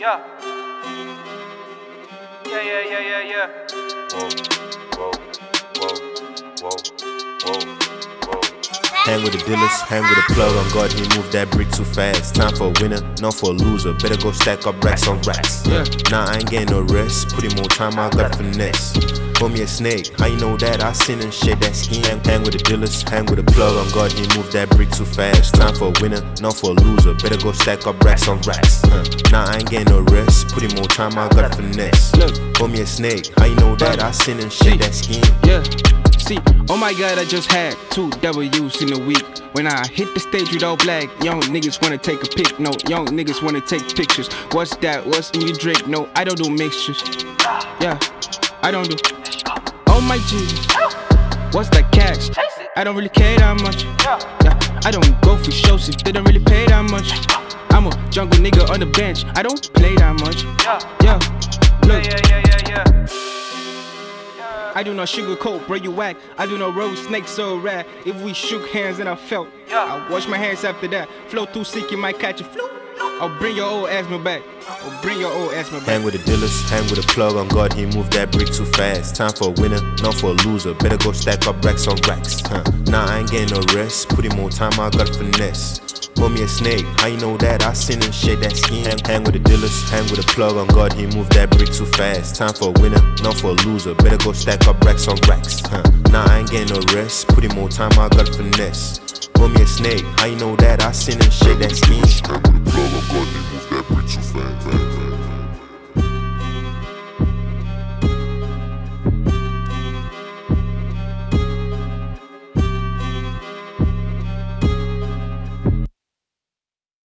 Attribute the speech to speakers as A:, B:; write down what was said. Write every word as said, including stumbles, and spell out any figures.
A: Yeah. Yeah, yeah, yeah, yeah, yeah. Whoa, whoa, whoa, whoa, whoa, whoa.
B: Hang with the dealers, hang with the plug. On God, he moved that brick too fast. Time for a winner, not for a loser. Better go stack up racks on racks. Yeah. Nah, I ain't getting no rest. Put in more time, I got finesse. Call me a snake, how you know that? I sin and shit that scheme. Hang with the dealers, hang with the plug. On God, he moved that brick too fast. Time for a winner, not for a loser. Better go stack up racks on racks. Huh. Nah, I ain't getting no rest. Put in more time, I got finesse. Look, call me a snake, how you know that? I sin and shit that scheme.
C: Yeah. See, oh my God, I just had two W's in a week. When I hit the stage with all black, young niggas wanna take a pic. No, young niggas wanna take pictures. What's that? What's in your drink? No, I don't do mixtures. Yeah, I don't do. Oh my Jesus, what's that cash? I don't really care that much. Yeah, I don't go for shows if they don't really pay that much. I'm a jungle nigga on the bench. I don't play that much. Yeah, look.
A: Yeah, yeah, yeah, yeah.
C: I do not sugarcoat, bro, you whack. I do not roll snakes so rare. If we shook hands and I felt, I wash my hands after that. Flow too sick, you might catch a flu. I'll bring your old asthma back. I'll bring your old asthma back.
B: Hang with the dealers, hang with the plug. On God, he moved that brick too fast. Time for a winner, not for a loser. Better go stack up racks on racks. Huh. Nah, I ain't getting no rest. Put in more time, I got finesse. Call me a snake, how you know that? I sin and shit that scheme. Hang, hang with the dealers, hang with the plug. On God, he moved that brick too fast. Time for a winner, not for a loser. Better go stack up racks on racks. Huh. Nah, I ain't getting no rest. Put in more time, I got finesse. Call me a snake, how you know that? I sin and shit that scheme.
D: Hang with the plug. On God, he moved that brick too fast.